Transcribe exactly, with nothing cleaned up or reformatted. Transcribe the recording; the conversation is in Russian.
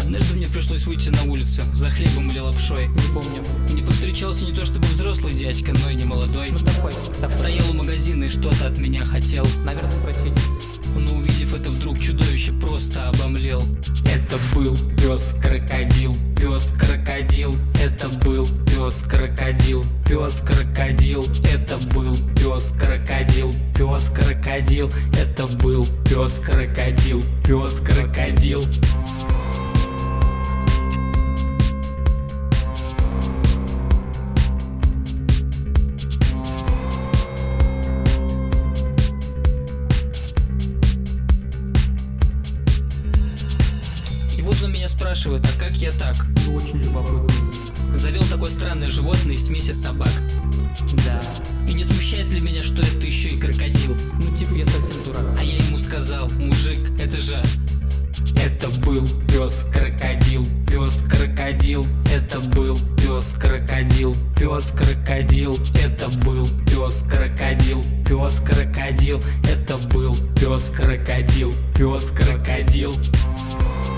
Однажды мне пришлось выйти на улицу за хлебом или лапшой. Не помню. Не повстречался не то чтобы взрослый дядька, но и не молодой. Ну такой, такой. Стоял у магазина и что-то от меня хотел. Наверное, спросить. Но увидев это вдруг чудовище, просто обомлел. Это был пес-крокодил, пес-крокодил. Это был пес-крокодил, пес-крокодил. Это был пес-крокодил, пес-крокодил. Это был пес-крокодил, пес-крокодил. И вот он меня спрашивает, а как я так? Очень любопытно. Завел такое странное животное из смеси собак. Да. И не смущает ли меня, что это еще и крокодил? Ну типа я совсем дурак. А я ему сказал, мужик, это же... Это был пес-крокодил, пес-крокодил. Это был пес-крокодил, пес-крокодил. Это был пес-крокодил, пес-крокодил. Это был пес-крокодил, пес-крокодил.